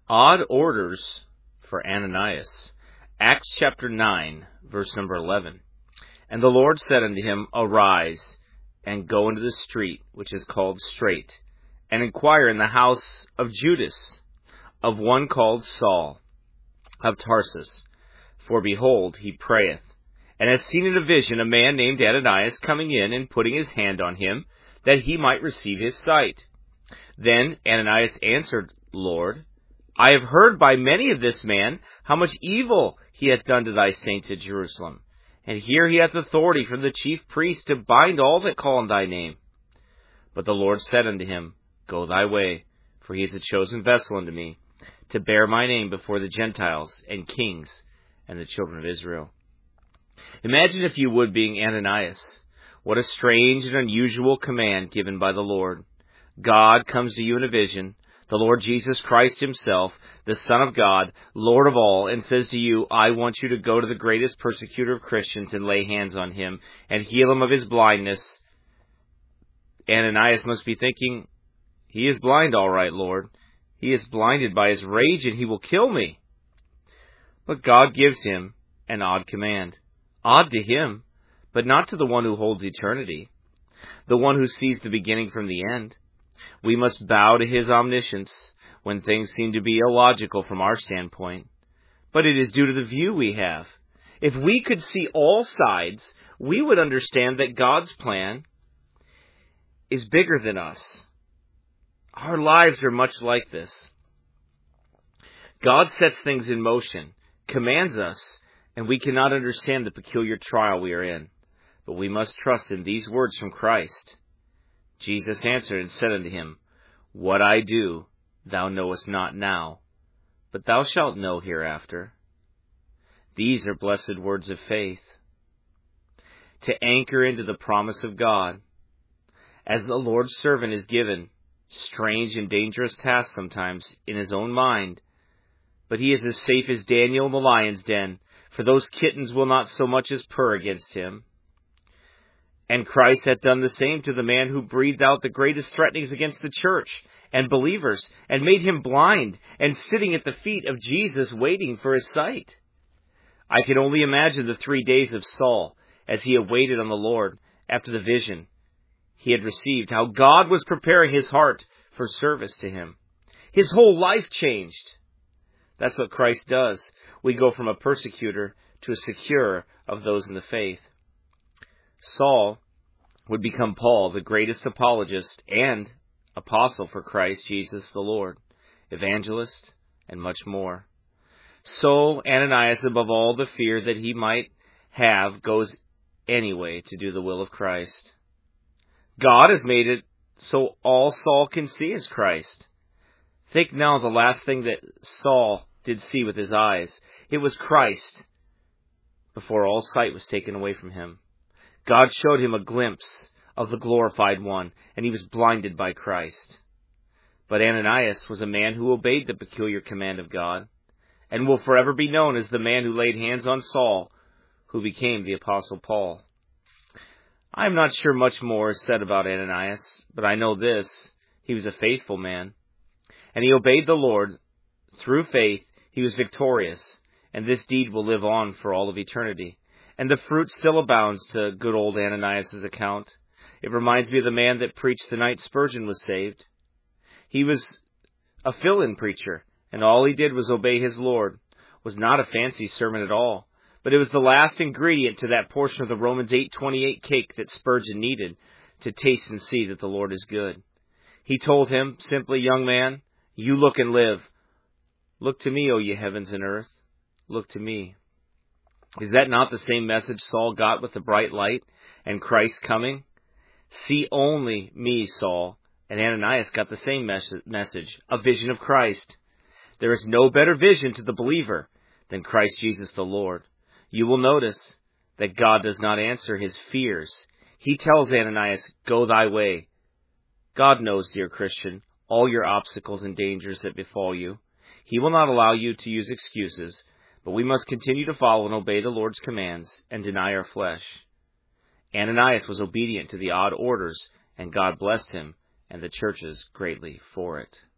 Odd orders for Ananias. Acts chapter 9, verse number 11. And the Lord said unto him, Arise, and go into the street, which is called Straight, and inquire in the house of Judas, of one called Saul, of Tarsus. For behold, he prayeth, and hath seen in a vision a man named Ananias coming in, and putting his hand on him, that he might receive his sight. Then Ananias answered, Lord, I have heard by many of this man how much evil he hath done to thy saints at Jerusalem. And here he hath authority from the chief priests to bind all that call on thy name. But the Lord said unto him, Go thy way, for he is a chosen vessel unto me, to bear my name before the Gentiles and kings and the children of Israel. Imagine, if you would, being Ananias. What a strange and unusual command given by the Lord. God comes to you in a vision, the Lord Jesus Christ himself, the Son of God, Lord of all, and says to you, I want you to go to the greatest persecutor of Christians and lay hands on him and heal him of his blindness. Ananias must be thinking, he is blind, all right, Lord. He is blinded by his rage, and he will kill me. But God gives him an odd command. Odd to him, but not to the one who holds eternity, the one who sees the beginning from the end. We must bow to his omniscience when things seem to be illogical from our standpoint. But it is due to the view we have. If we could see all sides, we would understand that God's plan is bigger than us. Our lives are much like this. God sets things in motion, commands us, and we cannot understand the peculiar trial we are in. But we must trust in these words from Christ. Jesus answered and said unto him, What I do thou knowest not now, but thou shalt know hereafter. These are blessed words of faith. To anchor into the promise of God. As the Lord's servant is given strange and dangerous tasks sometimes in his own mind, but he is as safe as Daniel in the lion's den, for those kittens will not so much as purr against him. And Christ hath done the same to the man who breathed out the greatest threatenings against the church and believers, and made him blind, and sitting at the feet of Jesus waiting for his sight. I can only imagine the 3 days of Saul as he awaited on the Lord after the vision he had received, how God was preparing his heart for service to him. His whole life changed. That's what Christ does. We go from a persecutor to a securer of those in the faith. Saul would become Paul, the greatest apologist and apostle for Christ Jesus the Lord, evangelist, and much more. So Ananias, above all the fear that he might have, goes anyway to do the will of Christ. God has made it so all Saul can see is Christ. Think now of the last thing that Saul did see with his eyes. It was Christ before all sight was taken away from him. God showed him a glimpse of the glorified one, and he was blinded by Christ. But Ananias was a man who obeyed the peculiar command of God, and will forever be known as the man who laid hands on Saul, who became the Apostle Paul. I am not sure much more is said about Ananias, but I know this: he was a faithful man, and he obeyed the Lord. Through faith, he was victorious, and this deed will live on for all of eternity. And the fruit still abounds to good old Ananias' account. It reminds me of the man that preached the night Spurgeon was saved. He was a fill-in preacher, and all he did was obey his Lord. It was not a fancy sermon at all, but it was the last ingredient to that portion of the Romans 8:28 cake that Spurgeon needed to taste and see that the Lord is good. He told him simply, Young man, you look and live. Look to me, O ye heavens and earth. Look to me. Is that not the same message Saul got with the bright light and Christ's coming? See only me, Saul. And Ananias got the same message, a vision of Christ. There is no better vision to the believer than Christ Jesus the Lord. You will notice that God does not answer his fears. He tells Ananias, Go thy way. God knows, dear Christian, all your obstacles and dangers that befall you. He will not allow you to use excuses, but we must continue to follow and obey the Lord's commands and deny our flesh. Ananias was obedient to the odd orders, and God blessed him and the churches greatly for it.